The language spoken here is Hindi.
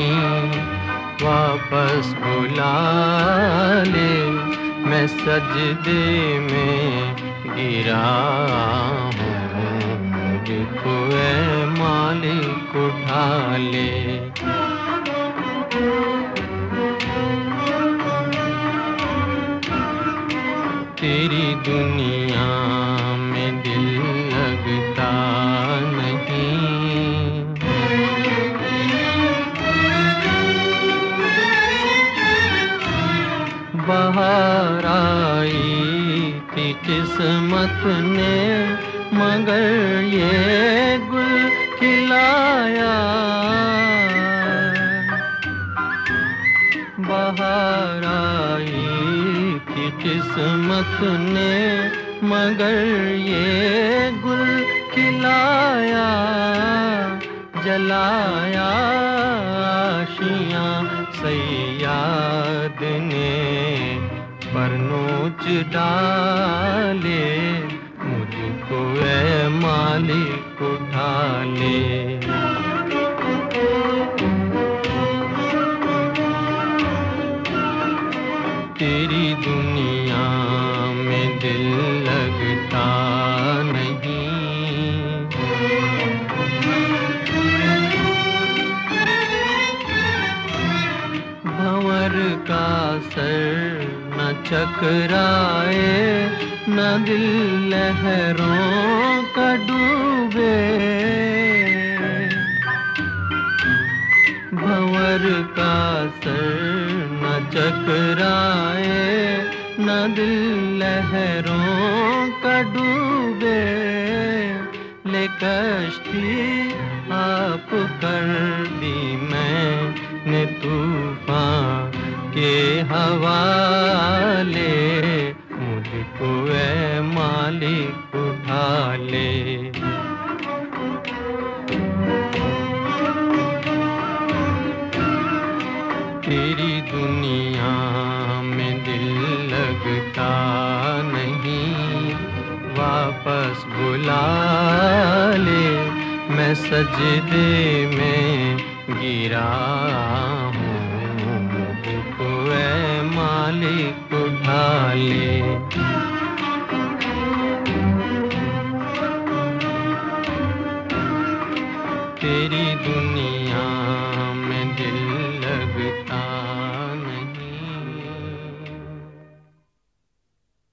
वापस बुला ले, मैं सजदे में गिरा हूँ, मुझको ऐ मालिक उठा ले। तेरी दुनिया में दिल लगता नहीं, बाहर आई थी किस्मत ने मगर ये गुल खिलाया, बाहर आई थी किस्मत ने मगर ये गुल खिलाया, जलाया आशियाँ सैयाद ने पर नोच डाले, मुझको ऐ मालिक उठा ले। तेरी दुनिया में दिल लगता नहीं, भंवर का सर न चकराए, न दिल लहरों का डूबे, भंवर का सर न चकराए, न दिल लहरों का डूबे, ले कश्ती आप कर दी मैंने तूफान के हवाले, मुझको ऐ मालिक उठा ले। तेरी दुनिया में दिल लगता नहीं, वापस बुला ले, मैं सजदे में गिरा हूँ, मुझको ऐ मालिक उठा ले। तेरी दुनिया